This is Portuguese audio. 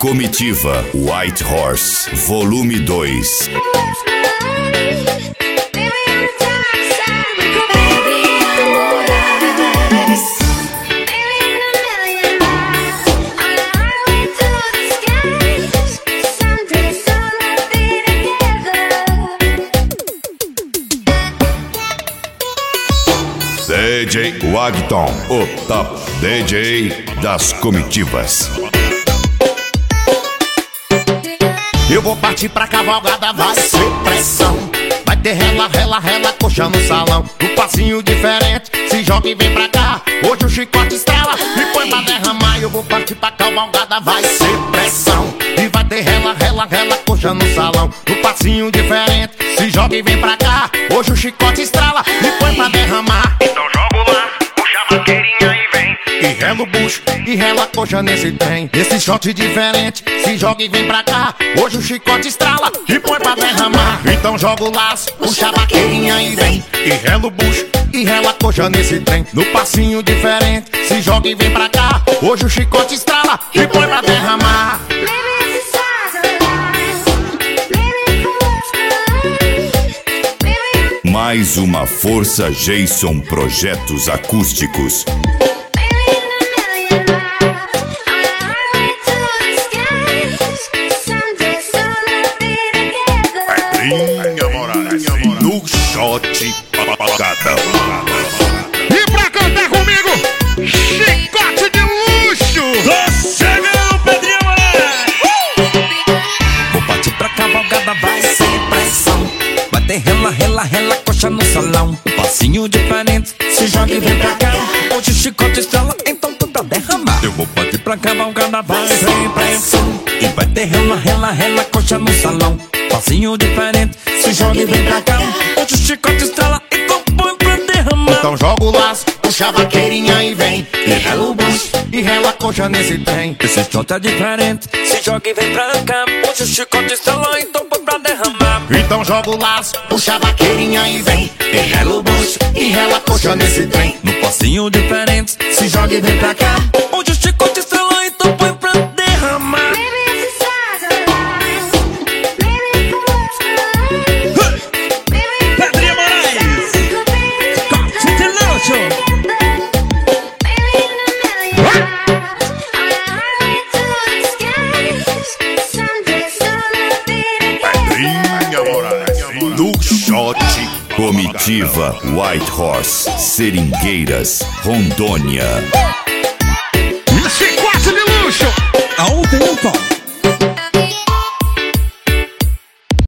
Comitiva White Horse, volume 2. DJ Wagton, o top DJ das comitivas. Eu vou partir pra cavalgada, vai ser pressão. Vai ter rela, rela, rela, coxa no salão. Um passinho diferente, se joga e vem pra cá. Hoje o chicote estrala e põe pra derramar. Eu vou partir pra cavalgada, vai ser pressão. E vai ter rela, rela, rela, coxa no salão. Um passinho diferente, se joga e vem pra cá. Hoje o chicote estrala e põe pra derramar. Então jogo lá, puxa a vaqueirinha e vem. E rela o bucho, e rela a coxa nesse trem. Esse shot diferente, se joga e vem pra cá. Hoje o chicote estrala e põe pra derramar. Então joga o laço, puxa a vaqueirinha e vem. E rela o bucho, e rela a coxa nesse trem. No passinho diferente, se joga e vem pra cá. Hoje o chicote estrala e põe pra derramar. Mais uma força Jason Projetos Acústicos. Pedrinha Moraes, No shot pancadão. E pra cantar comigo, chicote de luxo. Tô chegando, Pedrinha Moraes. Vou partir pra cavalgada, vai sem pressão. Vai ter rela, rela, rela, coxa no salão. Um passinho diferente, se joga e vem pra cá. Hoje o chicote estrala, então tudo pra derramar. Eu vou partir pra cavalgada, vai sem pressão. E vai ter rela, rela, rela, coxa no salão. Passinho diferente, se joga e vem pra cá. Hoje o chicote estrala, então põe pra derramar. Então joga o laço, puxa a vaqueirinha e vem. E rela o bucho, e rela a coxa nesse trem. Esse shot é diferente, se joga e vem pra cá. Hoje o chicote estrala, então põe pra derramar. Então joga o laço, puxa a vaqueirinha e vem. E rela o bucho, e rela a coxa nesse trem. No passinho diferente, se joga e vem pra cá. Hoje o chicote estrala, então põe pra derramar. Pedrinha Moraes, chicote de luxo. Pedrinha Moraes, No shot Comitiva White Horse, Seringueiras, Rondônia. Chicote de luxo. Ao tempo.